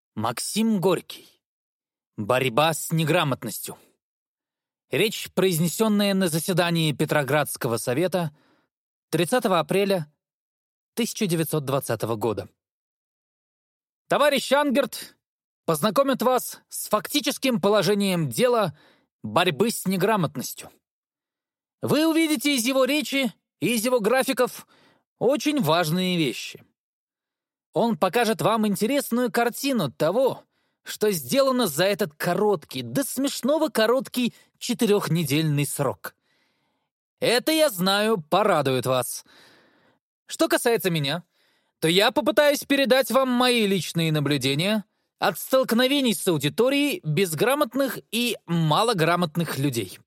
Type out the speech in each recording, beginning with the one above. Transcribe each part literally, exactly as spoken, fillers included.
Максим Горький. Борьба с неграмотностью. Речь, произнесенная на заседании Петроградского совета тридцатого апреля тысяча девятьсот двадцатого года. Товарищ Ангерт познакомит вас с фактическим положением дела борьбы с неграмотностью. Вы увидите из его речи и из его графиков очень важные вещи. Он покажет вам интересную картину того, что сделано за этот короткий, до смешного короткий четырехнедельный срок. Это, я знаю, порадует вас. Что касается меня, то я попытаюсь передать вам мои личные наблюдения от столкновений с аудиторией безграмотных и малограмотных людей.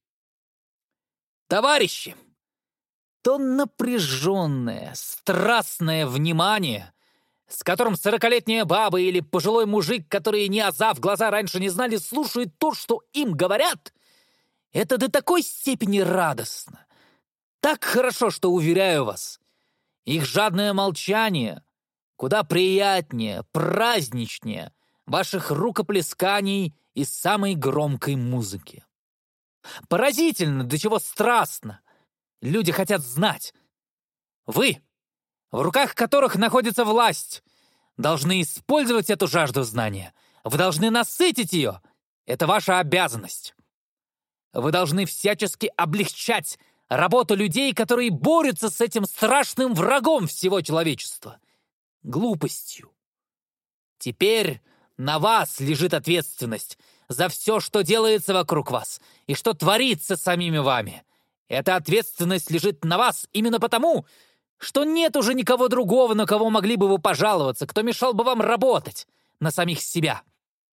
Товарищи, то напряженное, страстное внимание, с которым сорокалетняя баба или пожилой мужик, которые ни аза в глаза раньше не знали, слушают то, что им говорят, это до такой степени радостно. Так хорошо, что, уверяю вас, их жадное молчание куда приятнее, праздничнее ваших рукоплесканий и самой громкой музыки. Поразительно, до чего страстно люди хотят знать. Вы, в руках которых находится власть, должны использовать эту жажду знания. Вы должны насытить ее. Это ваша обязанность. Вы должны всячески облегчать работу людей, которые борются с этим страшным врагом всего человечества — глупостью. Теперь на вас лежит ответственность за все, что делается вокруг вас и что творится с самими вами. Эта ответственность лежит на вас именно потому, что нет уже никого другого, на кого могли бы вы пожаловаться, кто мешал бы вам работать на самих себя.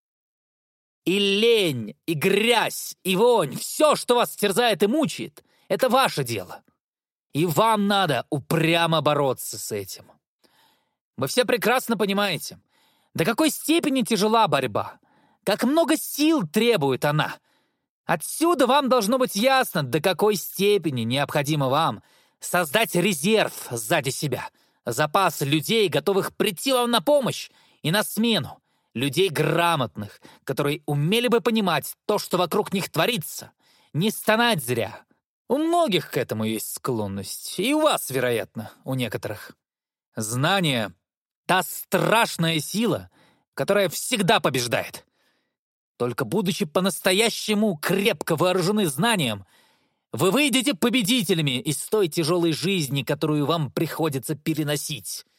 И лень, и грязь, и вонь, все, что вас терзает и мучает, это ваше дело. И вам надо упрямо бороться с этим. Вы все прекрасно понимаете, до какой степени тяжела борьба, как много сил требует она. Отсюда вам должно быть ясно, до какой степени необходимо вам создать резерв сзади себя, запас людей, готовых прийти вам на помощь и на смену, людей грамотных, которые умели бы понимать то, что вокруг них творится, не стонать зря. У многих к этому есть склонность, и у вас, вероятно, у некоторых. Знание — та страшная сила, которая всегда побеждает. Только будучи по-настоящему крепко вооружены знанием, вы выйдете победителями из той тяжелой жизни, которую вам приходится переносить.